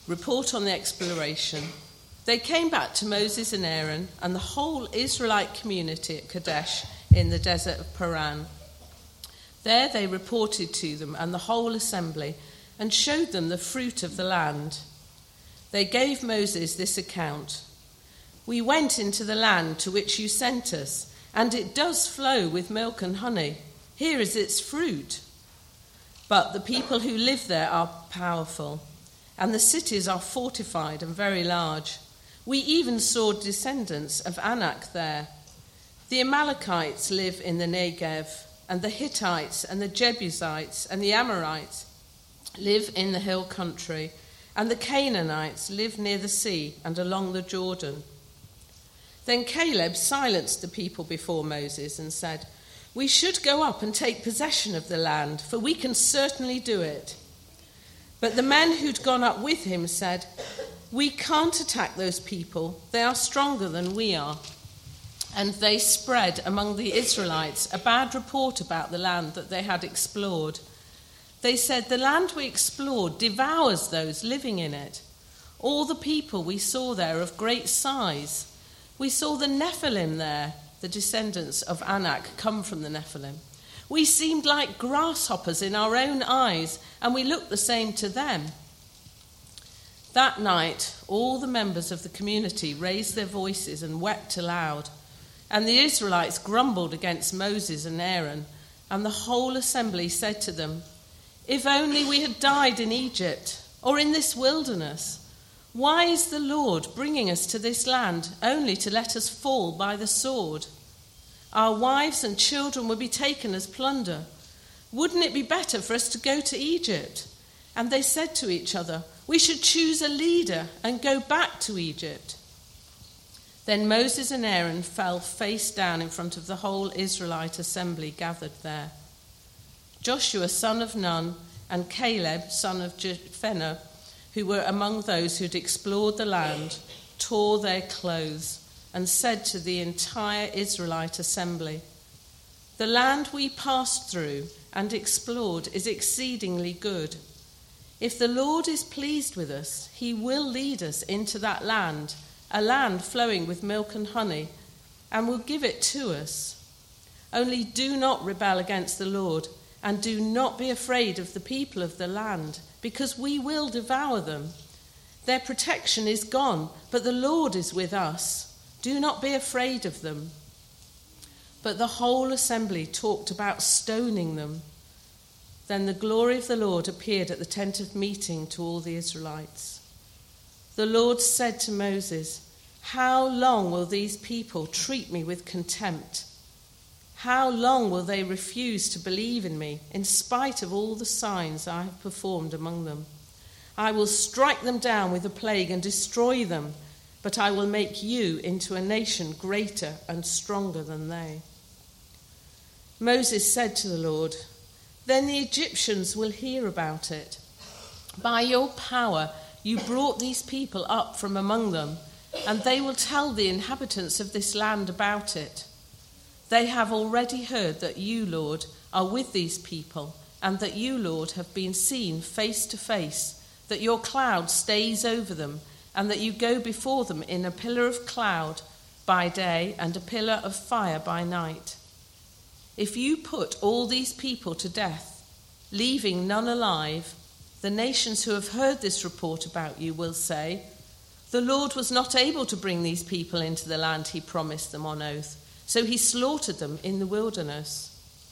report on the exploration. They came back to Moses and Aaron and the whole Israelite community at Kadesh in the desert of Paran. There they reported to them and the whole assembly and showed them the fruit of the land. They gave Moses this account: "We went into the land to which you sent us, and it does flow with milk and honey. Here is its fruit. But the people who live there are powerful, and the cities are fortified and very large. We even saw descendants of Anak there. The Amalekites live in the Negev, and the Hittites and the Jebusites and the Amorites live in the hill country, and the Canaanites live near the sea and along the Jordan." Then Caleb silenced the people before Moses and said, "We should go up and take possession of the land, for we can certainly do it." But the men who'd gone up with him said, "We can't attack those people. They are stronger than we are." And they spread among the Israelites a bad report about the land that they had explored. They said, "The land we explored devours those living in it. All the people we saw there of great size. We saw the Nephilim there," the descendants of Anak come from the Nephilim. "We seemed like grasshoppers in our own eyes, and we looked the same to them." That night, all the members of the community raised their voices and wept aloud. And the Israelites grumbled against Moses and Aaron, and the whole assembly said to them, "If only we had died in Egypt or in this wilderness. Why is the Lord bringing us to this land only to let us fall by the sword? Our wives and children will be taken as plunder. Wouldn't it be better for us to go to Egypt?" And they said to each other, "We should choose a leader and go back to Egypt." Then Moses and Aaron fell face down in front of the whole Israelite assembly gathered there. Joshua, son of Nun, and Caleb, son of Jephunneh, who were among those who'd explored the land, tore their clothes and said to the entire Israelite assembly, "The land we passed through and explored is exceedingly good. If the Lord is pleased with us, he will lead us into that land, a land flowing with milk and honey, and will give it to us. Only do not rebel against the Lord, and do not be afraid of the people of the land, because we will devour them. Their protection is gone, but the Lord is with us. Do not be afraid of them." But the whole assembly talked about stoning them. Then the glory of the Lord appeared at the tent of meeting to all the Israelites. The Lord said to Moses, "How long will these people treat me with contempt? How long will they refuse to believe in me, in spite of all the signs I have performed among them? I will strike them down with a plague and destroy them, but I will make you into a nation greater and stronger than they." Moses said to the Lord, "Then the Egyptians will hear about it. By your power you brought these people up from among them, and they will tell the inhabitants of this land about it. They have already heard that you, Lord, are with these people, and that you, Lord, have been seen face to face, that your cloud stays over them, and that you go before them in a pillar of cloud by day and a pillar of fire by night. If you put all these people to death, leaving none alive, the nations who have heard this report about you will say, 'The Lord was not able to bring these people into the land he promised them on oath, so he slaughtered them in the wilderness.'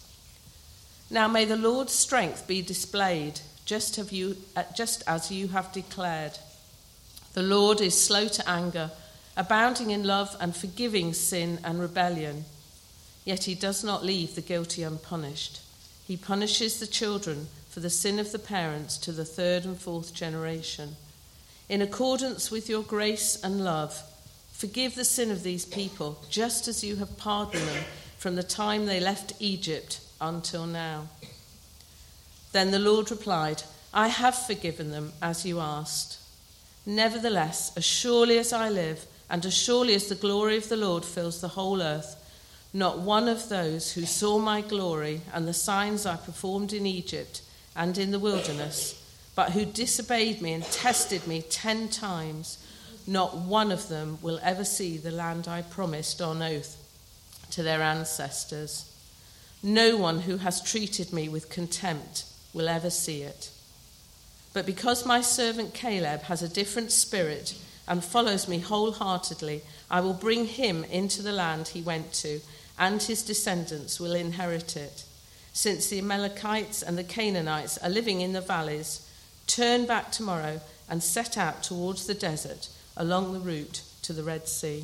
Now may the Lord's strength be displayed, just as you have declared. The Lord is slow to anger, abounding in love and forgiving sin and rebellion. Yet he does not leave the guilty unpunished. He punishes the children for the sin of the parents to the third and fourth generation. In accordance with your grace and love, forgive the sin of these people, just as you have pardoned them from the time they left Egypt until now." Then the Lord replied, "I have forgiven them as you asked. Nevertheless, as surely as I live, and as surely as the glory of the Lord fills the whole earth, not one of those who saw my glory and the signs I performed in Egypt and in the wilderness but who disobeyed me and tested me 10 times, not one of them will ever see the land I promised on oath to their ancestors. No one who has treated me with contempt will ever see it. But because my servant Caleb has a different spirit and follows me wholeheartedly, I will bring him into the land he went to, and his descendants will inherit it. Since the Amalekites and the Canaanites are living in the valleys, turn back tomorrow and set out towards the desert along the route to the Red Sea.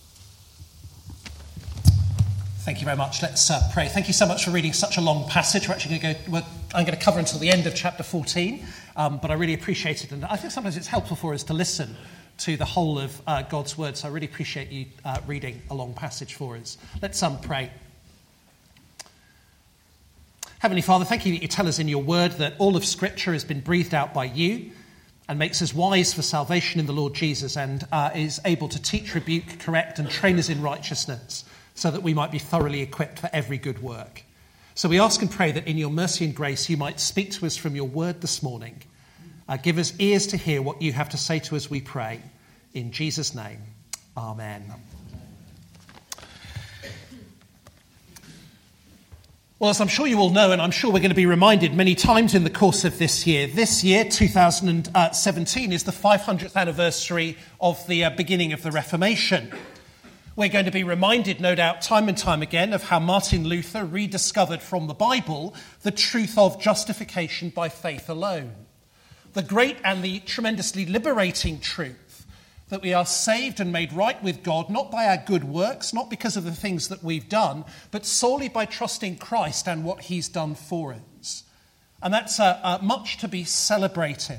Thank you very much. Let's pray. Thank you so much for reading such a long passage. I'm going to cover until the end of chapter 14, but I really appreciate it. And I think sometimes it's helpful for us to listen to the whole of God's word. So I really appreciate you reading a long passage for us. Let's pray. Heavenly Father, thank you that you tell us in your word that all of Scripture has been breathed out by you and makes us wise for salvation in the Lord Jesus, and is able to teach, rebuke, correct, and train us in righteousness, so that we might be thoroughly equipped for every good work. So we ask and pray that in your mercy and grace you might speak to us from your word this morning. Give us ears to hear what you have to say to us, we pray. In Jesus' name, amen. Well, as I'm sure you all know, and I'm sure we're going to be reminded many times in the course of this year, 2017, is the 500th anniversary of the beginning of the Reformation. We're going to be reminded, no doubt, time and time again, of how Martin Luther rediscovered from the Bible the truth of justification by faith alone. The great and the tremendously liberating truth that we are saved and made right with God, not by our good works, not because of the things that we've done, but solely by trusting Christ and what he's done for us. And that's much to be celebrated.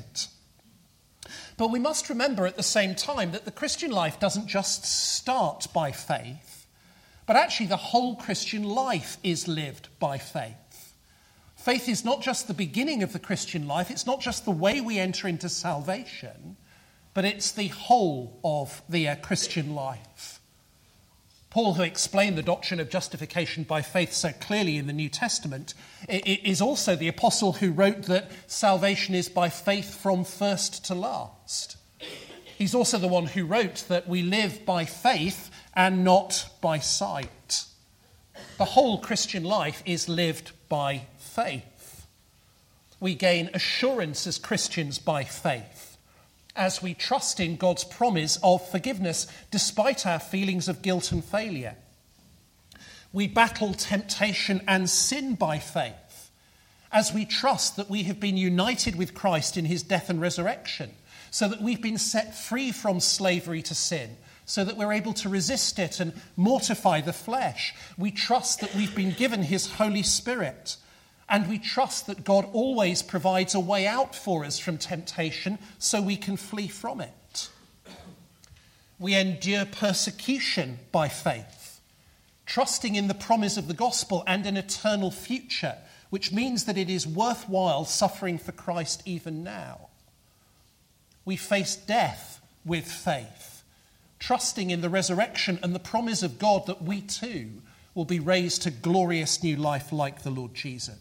But we must remember at the same time that the Christian life doesn't just start by faith, but actually the whole Christian life is lived by faith. Faith is not just the beginning of the Christian life, it's not just the way we enter into salvation, but it's the whole of the Christian life. Paul, who explained the doctrine of justification by faith so clearly in the New Testament, is also the apostle who wrote that salvation is by faith from first to last. He's also the one who wrote that we live by faith and not by sight. The whole Christian life is lived by faith. We gain assurance as Christians by faith, as we trust in God's promise of forgiveness despite our feelings of guilt and failure. We battle temptation and sin by faith, as we trust that we have been united with Christ in his death and resurrection, so that we've been set free from slavery to sin, so that we're able to resist it and mortify the flesh. We trust that we've been given his Holy Spirit, and we trust that God always provides a way out for us from temptation so we can flee from it. We endure persecution by faith, trusting in the promise of the gospel and an eternal future, which means that it is worthwhile suffering for Christ even now. We face death with faith, trusting in the resurrection and the promise of God that we too will be raised to glorious new life like the Lord Jesus.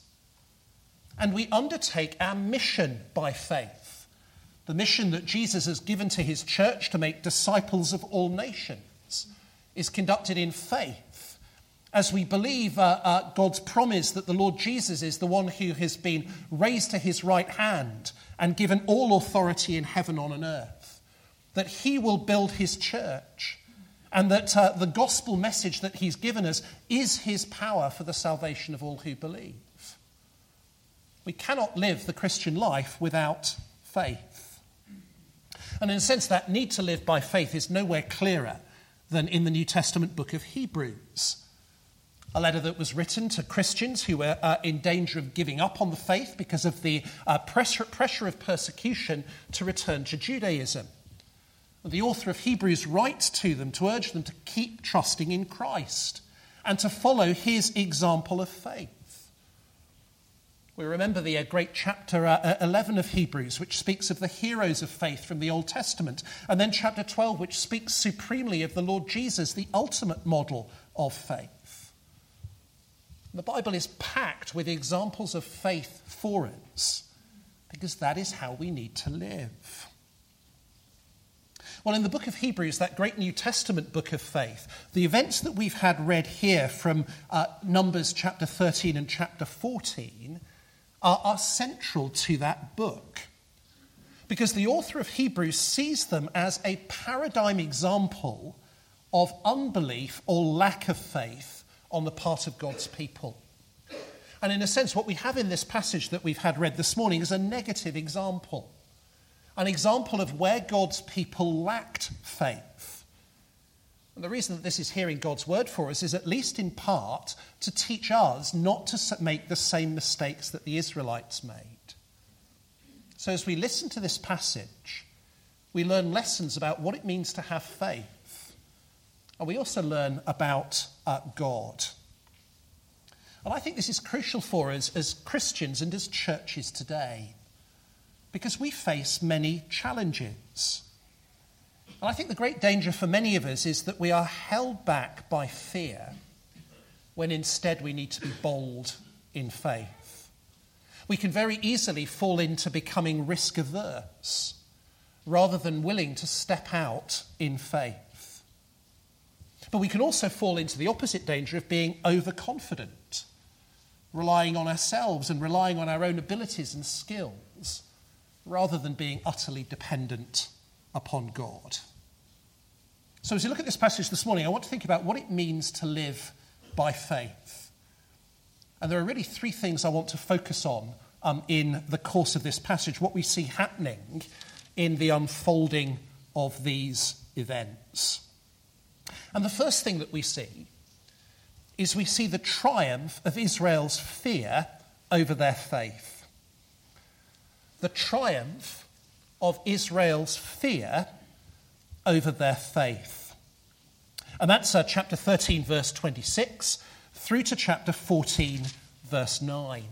And we undertake our mission by faith, the mission that Jesus has given to his church to make disciples of all nations is conducted in faith, as we believe God's promise that the Lord Jesus is the one who has been raised to his right hand and given all authority in heaven and on earth, that he will build his church, and that the gospel message that he's given us is his power for the salvation of all who believe. We cannot live the Christian life without faith. And in a sense, that need to live by faith is nowhere clearer than in the New Testament book of Hebrews, a letter that was written to Christians who were in danger of giving up on the faith because of the pressure of persecution to return to Judaism. The author of Hebrews writes to them to urge them to keep trusting in Christ and to follow his example of faith. We remember the great chapter 11 of Hebrews, which speaks of the heroes of faith from the Old Testament, and then chapter 12, which speaks supremely of the Lord Jesus, the ultimate model of faith. The Bible is packed with examples of faith for us, because that is how we need to live. Well, in the book of Hebrews, that great New Testament book of faith, the events that we've had read here from Numbers chapter 13 and chapter 14 are central to that book. Because the author of Hebrews sees them as a paradigm example of unbelief or lack of faith on the part of God's people. And in a sense, what we have in this passage that we've had read this morning is a negative example. An example of where God's people lacked faith. And the reason that this is here in God's word for us is at least in part to teach us not to make the same mistakes that the Israelites made. So as we listen to this passage, we learn lessons about what it means to have faith. And we also learn about God. And I think this is crucial for us as Christians and as churches today, because we face many challenges. And I think the great danger for many of us is that we are held back by fear when instead we need to be bold in faith. We can very easily fall into becoming risk averse rather than willing to step out in faith. But we can also fall into the opposite danger of being overconfident, relying on ourselves and relying on our own abilities and skills, rather than being utterly dependent upon God. So as you look at this passage this morning, I want to think about what it means to live by faith. And there are really three things I want to focus on in the course of this passage, what we see happening in the unfolding of these events. And the first thing that we see is we see the triumph of Israel's fear over their faith. The triumph of Israel's fear over their faith. And that's chapter 13, verse 26, through to chapter 14, verse 9.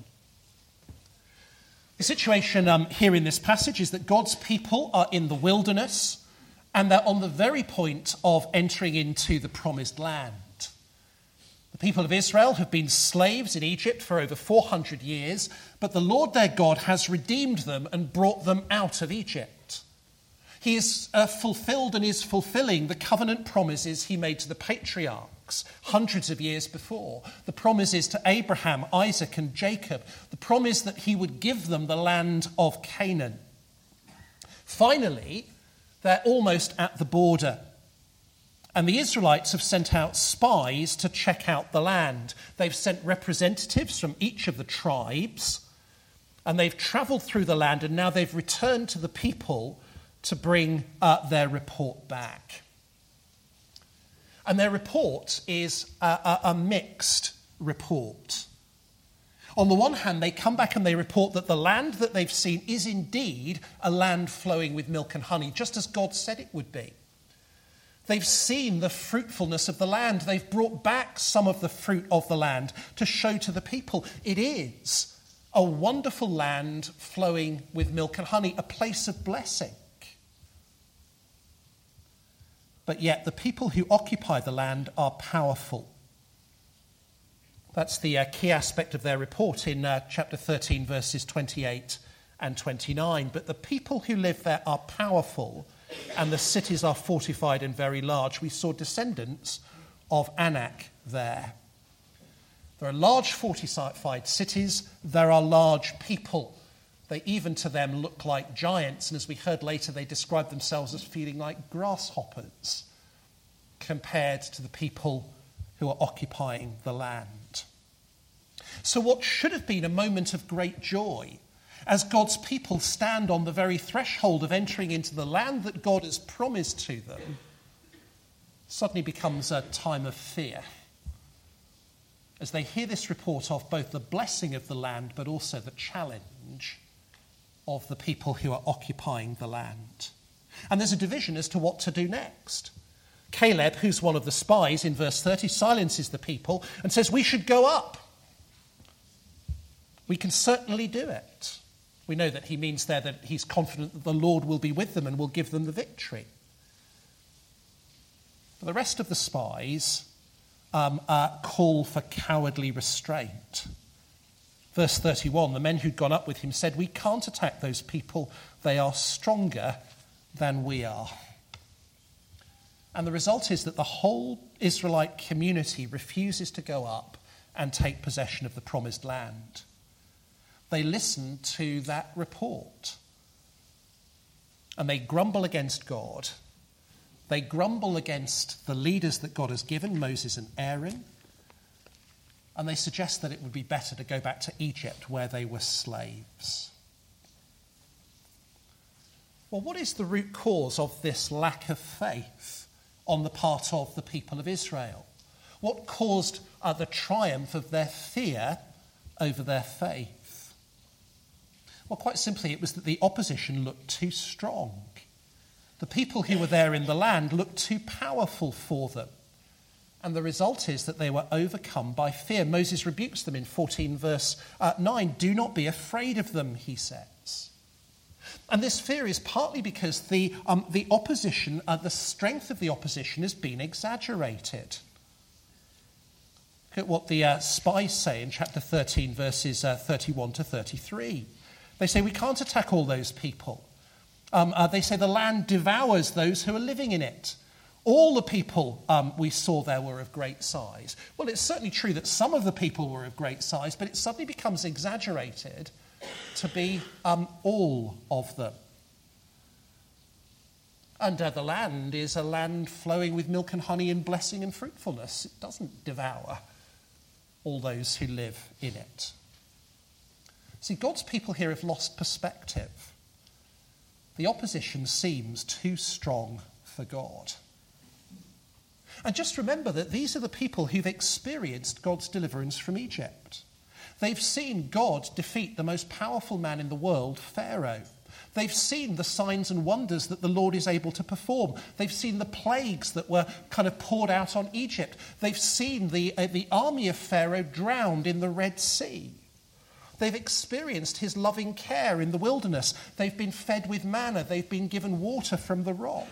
The situation here in this passage is that God's people are in the wilderness, and they're on the very point of entering into the promised land. The people of Israel have been slaves in Egypt for over 400 years, but the Lord their God has redeemed them and brought them out of Egypt. He has fulfilled and is fulfilling the covenant promises he made to the patriarchs hundreds of years before. The promises to Abraham, Isaac, and Jacob. The promise that he would give them the land of Canaan. Finally, they're almost at the border. And the Israelites have sent out spies to check out the land. They've sent representatives from each of the tribes, and they've travelled through the land, and now they've returned to the people to bring their report back. And their report is a mixed report. On the one hand, they come back and they report that the land that they've seen is indeed a land flowing with milk and honey, just as God said it would be. They've seen the fruitfulness of the land. They've brought back some of the fruit of the land to show to the people. It is a wonderful land flowing with milk and honey, a place of blessing. But yet the people who occupy the land are powerful. That's the key aspect of their report in chapter 13, verses 28 and 29. But the people who live there are powerful, and the cities are fortified and very large. We saw descendants of Anak there. There are large fortified cities. There are large people. They even to them look like giants. And as we heard later, they describe themselves as feeling like grasshoppers compared to the people who are occupying the land. So what should have been a moment of great joy as God's people stand on the very threshold of entering into the land that God has promised to them, suddenly becomes a time of fear as they hear this report of both the blessing of the land but also the challenge of the people who are occupying the land. And there's a division as to what to do next. Caleb, who's one of the spies in verse 30, silences the people and says, "We should go up. We can certainly do it." We know that he means there that he's confident that the Lord will be with them and will give them the victory. But the rest of the spies call for cowardly restraint. Verse 31, the men who'd gone up with him said, "We can't attack those people. They are stronger than we are." And the result is that the whole Israelite community refuses to go up and take possession of the promised land. They listen to that report. And they grumble against God. They grumble against the leaders that God has given, Moses and Aaron. And they suggest that it would be better to go back to Egypt where they were slaves. Well, what is the root cause of this lack of faith on the part of the people of Israel? What caused the triumph of their fear over their faith? Well, quite simply, it was that the opposition looked too strong. The people who were there in the land looked too powerful for them. And the result is that they were overcome by fear. Moses rebukes them in 14 verse 9. "Do not be afraid of them," he says. And this fear is partly because the opposition, the strength of the opposition has been exaggerated. Look at what the spies say in chapter 13, verses 31 to 33. They say, "We can't attack all those people." They say the land devours those who are living in it. All the people we saw there were of great size. Well, it's certainly true that some of the people were of great size, but it suddenly becomes exaggerated to be all of them. And the land is a land flowing with milk and honey and blessing and fruitfulness. It doesn't devour all those who live in it. See, God's people here have lost perspective. The opposition seems too strong for God. And just remember that these are the people who've experienced God's deliverance from Egypt. They've seen God defeat the most powerful man in the world, Pharaoh. They've seen the signs and wonders that the Lord is able to perform. They've seen the plagues that were kind of poured out on Egypt. They've seen the army of Pharaoh drowned in the Red Sea. They've experienced his loving care in the wilderness. They've been fed with manna. They've been given water from the rock.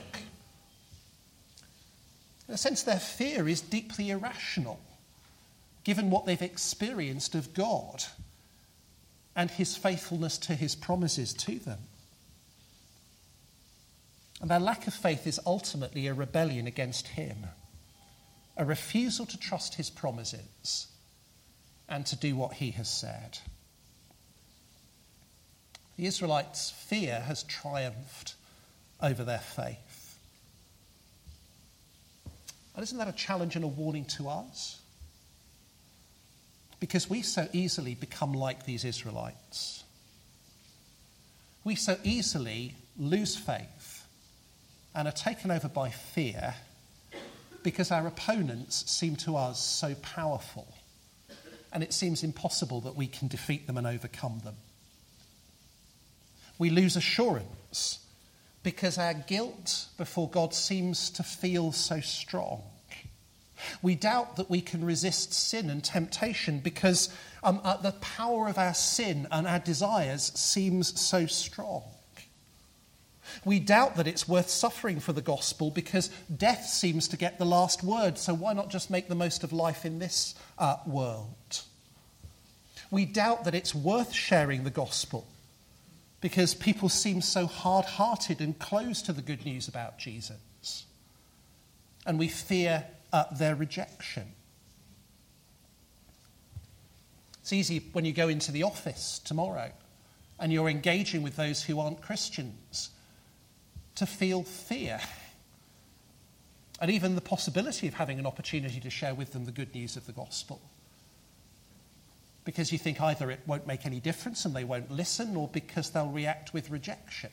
In a sense, their fear is deeply irrational, given what they've experienced of God and his faithfulness to his promises to them. And their lack of faith is ultimately a rebellion against him, a refusal to trust his promises and to do what he has said. The Israelites' fear has triumphed over their faith. And isn't that a challenge and a warning to us? Because we so easily become like these Israelites. We so easily lose faith and are taken over by fear because our opponents seem to us so powerful, and it seems impossible that we can defeat them and overcome them. We lose assurance because our guilt before God seems to feel so strong. We doubt that we can resist sin and temptation because the power of our sin and our desires seems so strong. We doubt that it's worth suffering for the gospel because death seems to get the last word, so why not just make the most of life in this world? We doubt that it's worth sharing the gospel because people seem so hard-hearted and closed to the good news about Jesus. And we fear their rejection. It's easy when you go into the office tomorrow and you're engaging with those who aren't Christians to feel fear. And even the possibility of having an opportunity to share with them the good news of the gospel. Because you think either it won't make any difference and they won't listen, or because they'll react with rejection.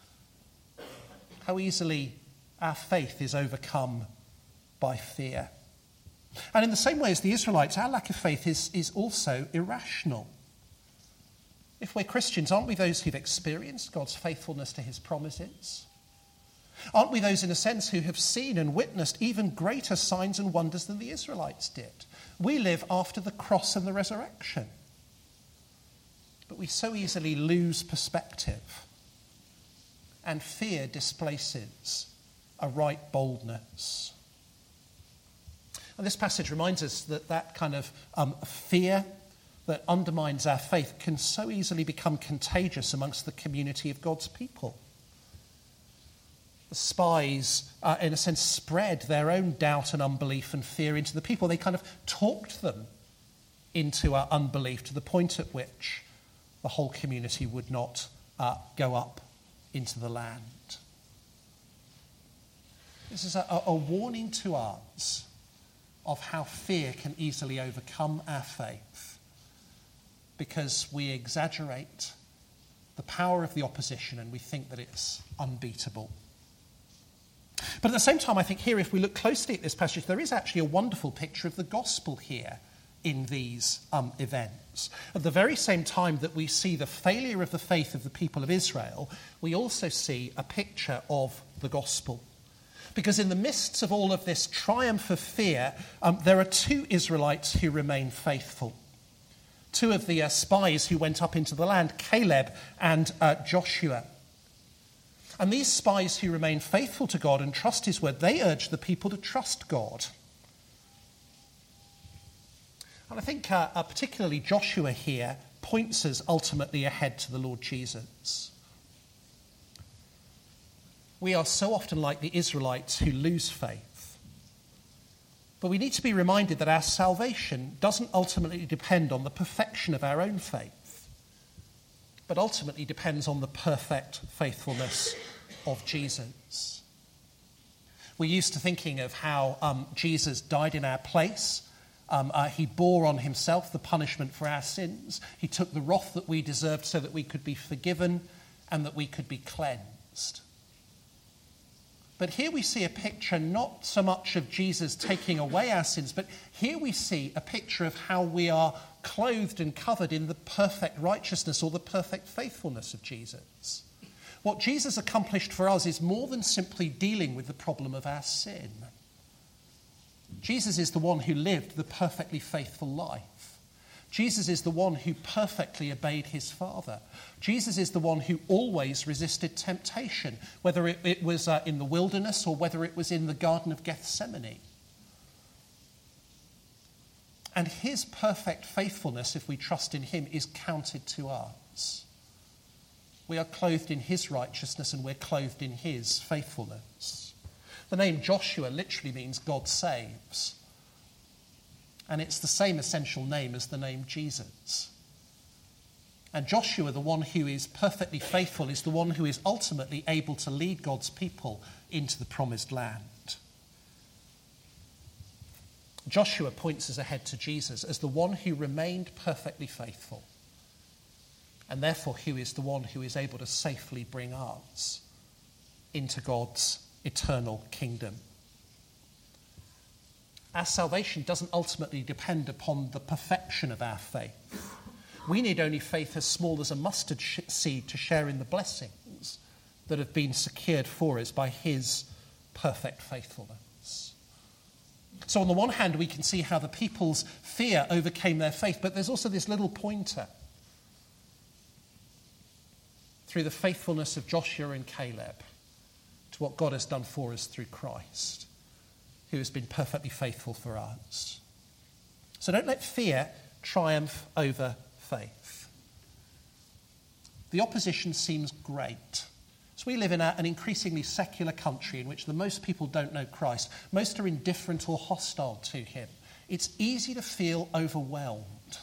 How easily our faith is overcome by fear. And in the same way as the Israelites, our lack of faith is also irrational. If we're Christians, aren't we those who've experienced God's faithfulness to his promises? Aren't we those, in a sense, who have seen and witnessed even greater signs and wonders than the Israelites did? We live after the cross and the resurrection. But we so easily lose perspective, and fear displaces a right boldness. And this passage reminds us that kind of fear that undermines our faith can so easily become contagious amongst the community of God's people. The spies, in a sense, spread their own doubt and unbelief and fear into the people. They kind of talked them into unbelief to the point at which the whole community would not go up into the land. This is a warning to us of how fear can easily overcome our faith, because we exaggerate the power of the opposition and we think that it's unbeatable. But at the same time, I think here, if we look closely at this passage, there is actually a wonderful picture of the gospel here in these events. At the very same time that we see the failure of the faith of the people of Israel, we also see a picture of the gospel. Because in the midst of all of this triumph of fear, there are two Israelites who remain faithful. Two of the spies who went up into the land, Caleb and Joshua. And these spies who remain faithful to God and trust his word, they urge the people to trust God. And I think particularly Joshua here points us ultimately ahead to the Lord Jesus. We are so often like the Israelites who lose faith. But we need to be reminded that our salvation doesn't ultimately depend on the perfection of our own faith, but ultimately depends on the perfect faithfulness of Jesus. We're used to thinking of how Jesus died in our place. He bore on himself the punishment for our sins. He took the wrath that we deserved so that we could be forgiven and that we could be cleansed. But here we see a picture not so much of Jesus taking away our sins, but here we see a picture of how we are clothed and covered in the perfect righteousness or the perfect faithfulness of Jesus. What Jesus accomplished for us is more than simply dealing with the problem of our sin. Jesus is the one who lived the perfectly faithful life. Jesus is the one who perfectly obeyed his Father. Jesus is the one who always resisted temptation, whether it was in the wilderness or whether it was in the Garden of Gethsemane. And his perfect faithfulness, if we trust in him, is counted to us. We are clothed in his righteousness and we're clothed in his faithfulness. The name Joshua literally means God saves. And it's the same essential name as the name Jesus. And Joshua, the one who is perfectly faithful, is the one who is ultimately able to lead God's people into the promised land. Joshua points us ahead to Jesus as the one who remained perfectly faithful, and therefore who is the one who is able to safely bring us into God's eternal kingdom. Our salvation doesn't ultimately depend upon the perfection of our faith. We need only faith as small as a mustard seed to share in the blessings that have been secured for us by his perfect faithfulness. So on the one hand, we can see how the people's fear overcame their faith, but there's also this little pointer through the faithfulness of Joshua and Caleb to what God has done for us through Christ, who has been perfectly faithful for us. So don't let fear triumph over faith. The opposition seems great. So we live in an increasingly secular country in which the most people don't know Christ. Most are indifferent or hostile to him. It's easy to feel overwhelmed.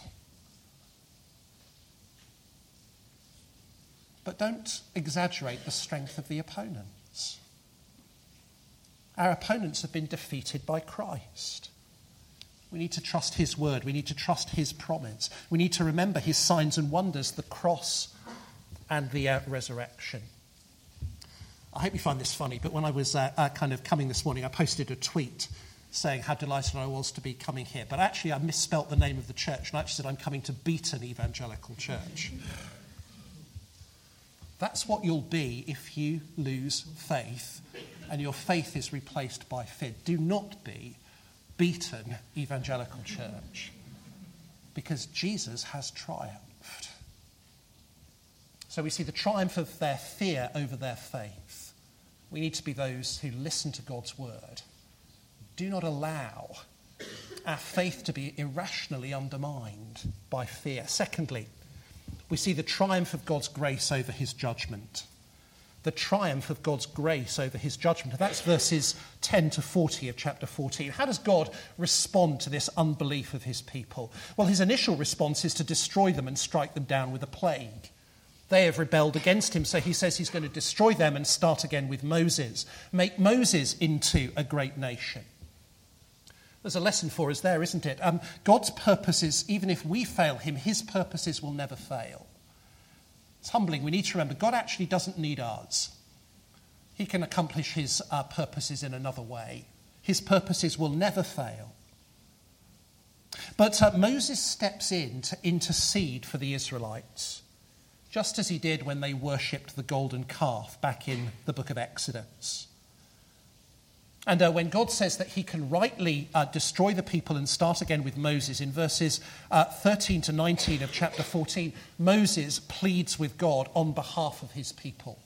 But don't exaggerate the strength of the opponents. Our opponents have been defeated by Christ. We need to trust his word. We need to trust his promise. We need to remember his signs and wonders, the cross and the resurrection. I hope you find this funny, but when I was kind of coming this morning, I posted a tweet saying how delighted I was to be coming here. But actually, I misspelt the name of the church, and I actually said I'm coming to Beaton Evangelical Church. That's what you'll be if you lose faith and your faith is replaced by fear. Do not be Beaton Evangelical Church, because Jesus has triumphed. So we see the triumph of their fear over their faith. We need to be those who listen to God's word. Do not allow our faith to be irrationally undermined by fear. Secondly, we see the triumph of God's grace over his judgment. The triumph of God's grace over his judgment. And that's verses 10 to 40 of chapter 14. How does God respond to this unbelief of his people? Well, his initial response is to destroy them and strike them down with a plague. They have rebelled against him, so he says he's going to destroy them and start again with Moses. Make Moses into a great nation. There's a lesson for us there, isn't it? God's purposes, even if we fail him, his purposes will never fail. It's humbling. We need to remember God actually doesn't need us. He can accomplish his purposes in another way. His purposes will never fail. But Moses steps in to intercede for the Israelites, just as he did when they worshipped the golden calf back in the book of Exodus. And when God says that he can rightly destroy the people and start again with Moses, in verses 13 to 19 of chapter 14, Moses pleads with God on behalf of his people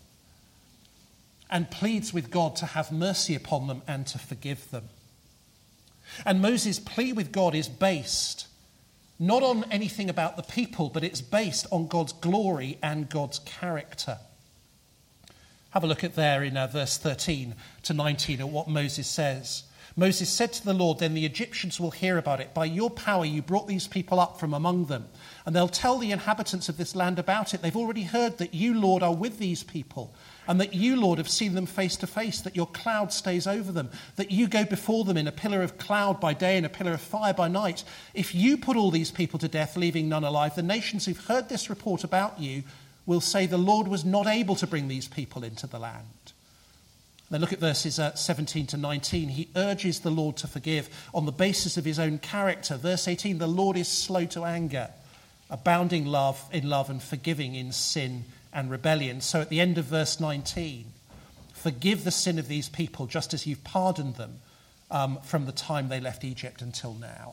and pleads with God to have mercy upon them and to forgive them. And Moses' plea with God is based not on anything about the people, but it's based on God's glory and God's character. Have a look at there in verse 13 to 19 at what Moses says. Moses said to the Lord, "Then the Egyptians will hear about it. By your power you brought these people up from among them, and they'll tell the inhabitants of this land about it. They've already heard that you, Lord, are with these people, and that you, Lord, have seen them face to face, that your cloud stays over them, that you go before them in a pillar of cloud by day and a pillar of fire by night. If you put all these people to death, leaving none alive, the nations who've heard this report about you will say the Lord was not able to bring these people into the land." Then look at verses 17 to 19. He urges the Lord to forgive on the basis of his own character. Verse 18, the Lord is slow to anger, abounding in love and forgiving in sin and rebellion. So at the end of verse 19, forgive the sin of these people just as you've pardoned them from the time they left Egypt until now.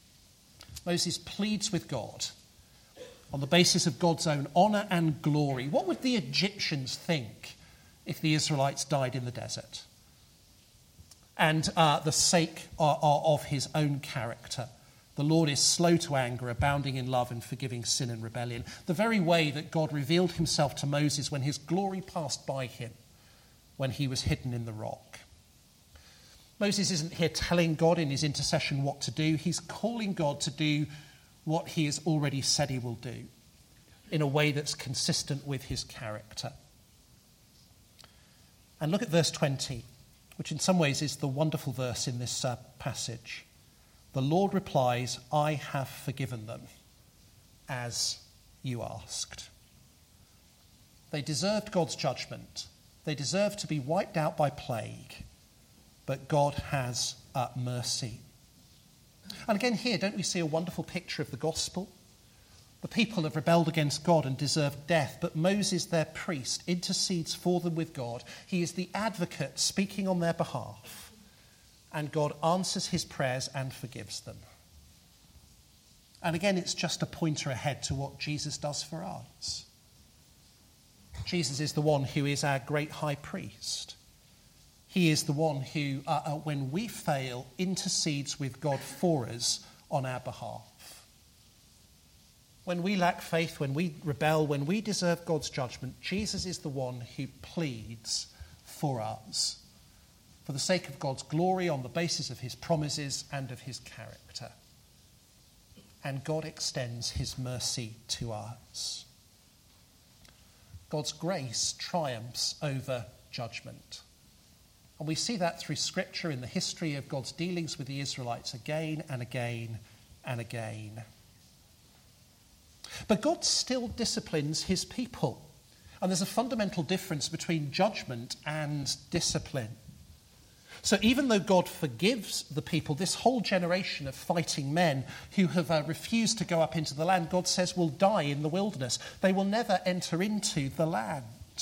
Moses pleads with God on the basis of God's own honour and glory. What would the Egyptians think if the Israelites died in the desert? And the sake of his own character. The Lord is slow to anger, abounding in love and forgiving sin and rebellion. The very way that God revealed himself to Moses when his glory passed by him, when he was hidden in the rock. Moses isn't here telling God in his intercession what to do. He's calling God to do what he has already said he will do in a way that's consistent with his character. And look at verse 20, which in some ways is the wonderful verse in this passage. The Lord replies, "I have forgiven them, as you asked." They deserved God's judgment. They deserved to be wiped out by plague, but God has mercy. And again here, don't we see a wonderful picture of the gospel? The people have rebelled against God and deserved death, but Moses, their priest, intercedes for them with God. He is the advocate speaking on their behalf, and God answers his prayers and forgives them. And again, it's just a pointer ahead to what Jesus does for us. Jesus is the one who is our great high priest. He is the one who, when we fail, intercedes with God for us on our behalf. When we lack faith, when we rebel, when we deserve God's judgment, Jesus is the one who pleads for us, for the sake of God's glory, on the basis of his promises and of his character. And God extends his mercy to us. God's grace triumphs over judgment. And we see that through Scripture in the history of God's dealings with the Israelites again and again and again. But God still disciplines his people. And there's a fundamental difference between judgment and discipline. So even though God forgives the people, this whole generation of fighting men who have refused to go up into the land, God says will die in the wilderness. They will never enter into the land.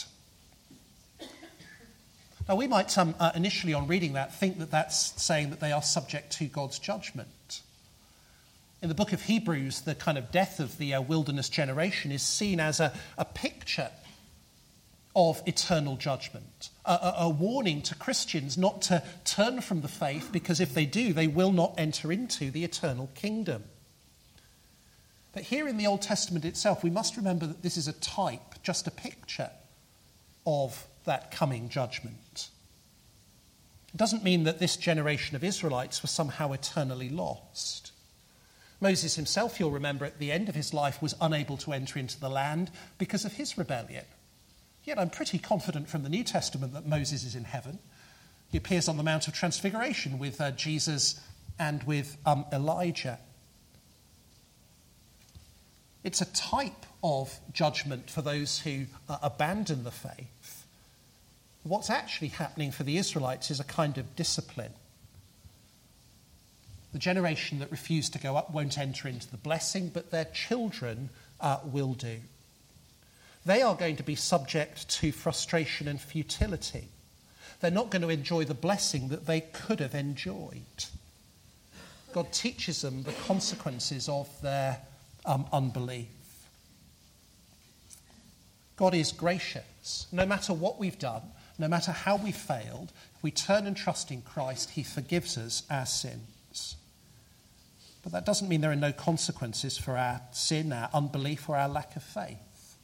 Now, we might initially on reading that think that that's saying that they are subject to God's judgment. In the book of Hebrews, the kind of death of the wilderness generation is seen as a picture of eternal judgment, a warning to Christians not to turn from the faith, because if they do, they will not enter into the eternal kingdom. But here in the Old Testament itself, we must remember that this is a type, just a picture of that coming judgment. It doesn't mean that this generation of Israelites were somehow eternally lost. Moses himself, you'll remember, at the end of his life was unable to enter into the land because of his rebellion. Yet I'm pretty confident from the New Testament that Moses is in heaven. He appears on the Mount of Transfiguration with Jesus and with Elijah. It's a type of judgment for those who abandon the faith. What's actually happening for the Israelites is a kind of discipline. The generation that refused to go up won't enter into the blessing, but their children will do. They are going to be subject to frustration and futility. They're not going to enjoy the blessing that they could have enjoyed. God teaches them the consequences of their unbelief. God is gracious. No matter what we've done, no matter how we've failed, if we turn and trust in Christ, he forgives us our sins. But that doesn't mean there are no consequences for our sin, our unbelief, or our lack of faith.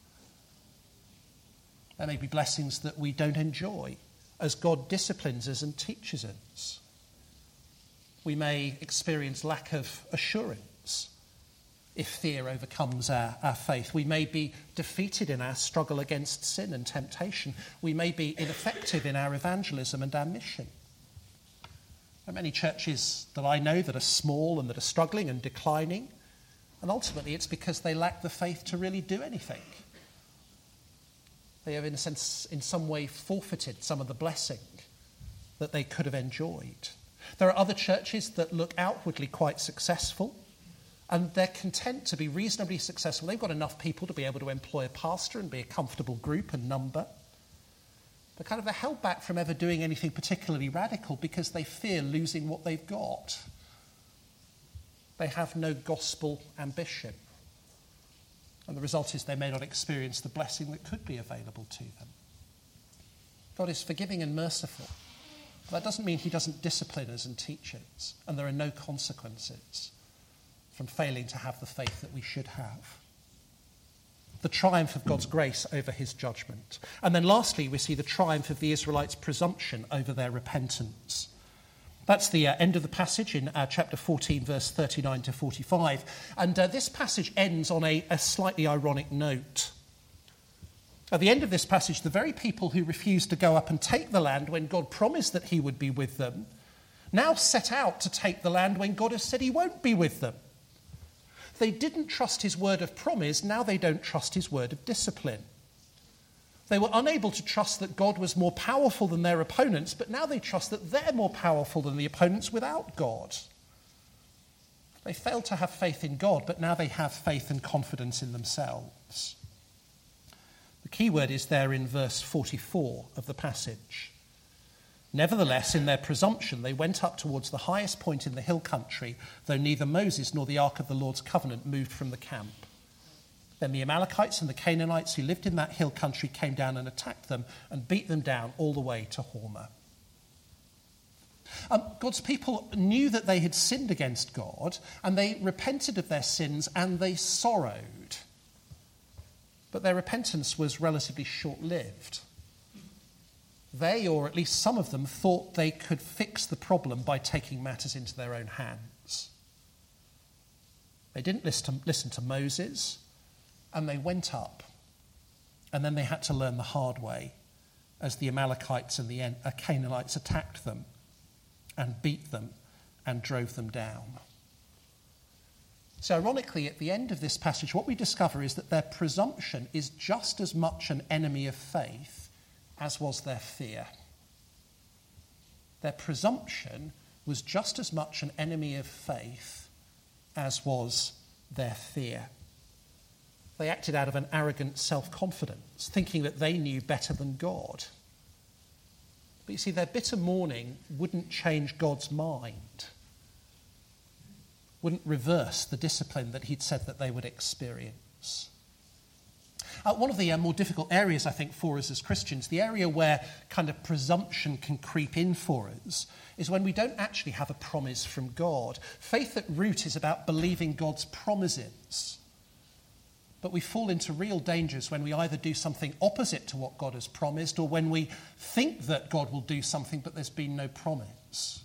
There may be blessings that we don't enjoy as God disciplines us and teaches us. We may experience lack of assurance if fear overcomes our faith. We may be defeated in our struggle against sin and temptation. We may be ineffective in our evangelism and our mission. There are many churches that I know that are small and that are struggling and declining, and ultimately it's because they lack the faith to really do anything. They have, in a sense, in some way forfeited some of the blessing that they could have enjoyed. There are other churches that look outwardly quite successful, and they're content to be reasonably successful. They've got enough people to be able to employ a pastor and be a comfortable group and number. But kind of they're held back from ever doing anything particularly radical because they fear losing what they've got. They have no gospel ambition. And the result is they may not experience the blessing that could be available to them. God is forgiving and merciful. But that doesn't mean he doesn't discipline us and teach us. And there are no consequences from failing to have the faith that we should have. The triumph of God's grace over his judgment. And then lastly, we see the triumph of the Israelites' presumption over their repentance. That's the end of the passage in chapter 14, verse 39 to 45. And this passage ends on a slightly ironic note. At the end of this passage, the very people who refused to go up and take the land when God promised that he would be with them, now set out to take the land when God has said he won't be with them. They didn't trust his word of promise, now they don't trust his word of discipline. They were unable to trust that God was more powerful than their opponents, but now they trust that they're more powerful than the opponents without God. They failed to have faith in God, but now they have faith and confidence in themselves. The key word is there in verse 44 of the passage. Nevertheless, in their presumption, they went up towards the highest point in the hill country, though neither Moses nor the ark of the Lord's covenant moved from the camp. Then the Amalekites and the Canaanites who lived in that hill country came down and attacked them and beat them down all the way to Hormah. God's people knew that they had sinned against God, and they repented of their sins and they sorrowed. But their repentance was relatively short-lived. They, or at least some of them, thought they could fix the problem by taking matters into their own hands. They didn't listen to Moses, and they went up. And then they had to learn the hard way as the Amalekites and the Canaanites attacked them and beat them and drove them down. So ironically, at the end of this passage, what we discover is that their presumption is just as much an enemy of faith as was their fear. Their presumption was just as much an enemy of faith as was their fear. They acted out of an arrogant self-confidence, thinking that they knew better than God. But you see, their bitter mourning wouldn't change God's mind, wouldn't reverse the discipline that he'd said that they would experience. One of the more difficult areas, I think, for us as Christians, the area where kind of presumption can creep in for us, is when we don't actually have a promise from God. Faith at root is about believing God's promises. But we fall into real dangers when we either do something opposite to what God has promised, or when we think that God will do something but there's been no promise.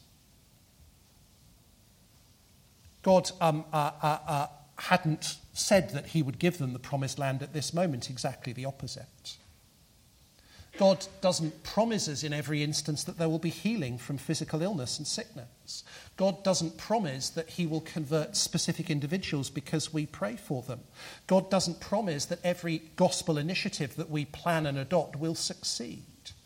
God hadn't said that he would give them the promised land at this moment, exactly the opposite. God doesn't promise us in every instance that there will be healing from physical illness and sickness. God doesn't promise that he will convert specific individuals because we pray for them. God doesn't promise that every gospel initiative that we plan and adopt will succeed.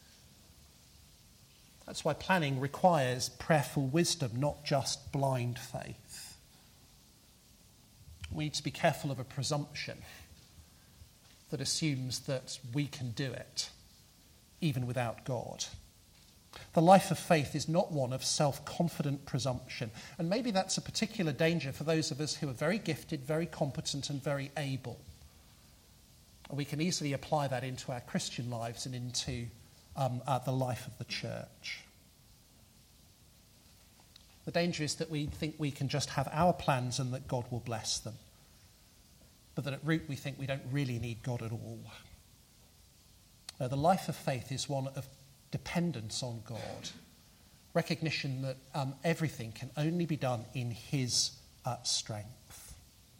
That's why planning requires prayerful wisdom, not just blind faith. We need to be careful of a presumption that assumes that we can do it, even without God. The life of faith is not one of self-confident presumption. And maybe that's a particular danger for those of us who are very gifted, very competent, and very able. We can easily apply that into our Christian lives and into the life of the church. The danger is that we think we can just have our plans and that God will bless them. But that at root we think we don't really need God at all. No, the life of faith is one of dependence on God. Recognition that everything can only be done in his strength.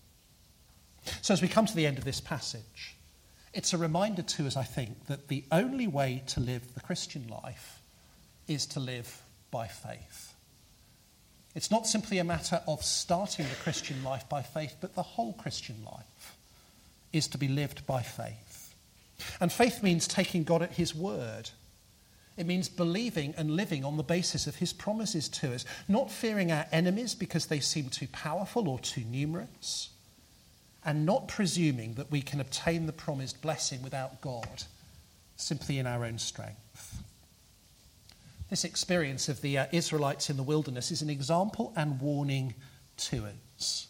So as we come to the end of this passage, it's a reminder to us, I think, that the only way to live the Christian life is to live by faith. It's not simply a matter of starting the Christian life by faith, but the whole Christian life is to be lived by faith. And faith means taking God at his word. It means believing and living on the basis of his promises to us, not fearing our enemies because they seem too powerful or too numerous, and not presuming that we can obtain the promised blessing without God, simply in our own strength. This experience of the Israelites in the wilderness is an example and warning to us.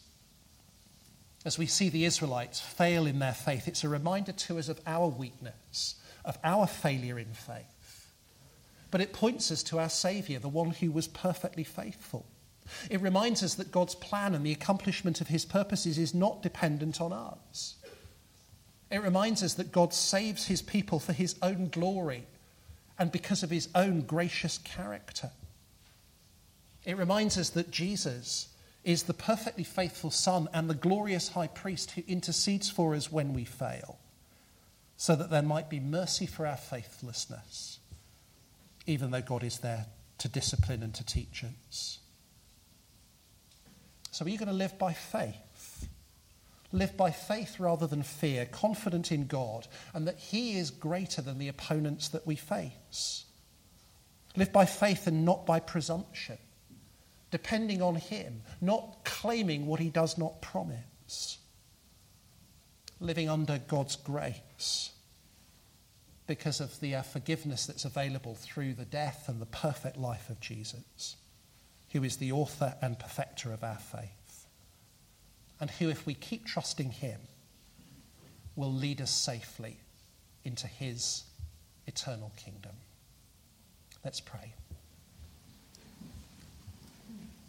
As we see the Israelites fail in their faith, it's a reminder to us of our weakness, of our failure in faith. But it points us to our Saviour, the one who was perfectly faithful. It reminds us that God's plan and the accomplishment of his purposes is not dependent on us. It reminds us that God saves his people for his own glory and because of his own gracious character. It reminds us that Jesus is the perfectly faithful Son and the glorious high priest who intercedes for us when we fail, so that there might be mercy for our faithlessness, even though God is there to discipline and to teach us. So are you going to live by faith? Live by faith rather than fear, confident in God and that he is greater than the opponents that we face. Live by faith and not by presumption, depending on him, not claiming what he does not promise. Living under God's grace because of the forgiveness that's available through the death and the perfect life of Jesus, who is the author and perfecter of our faith, and who, if we keep trusting him, will lead us safely into his eternal kingdom. Let's pray.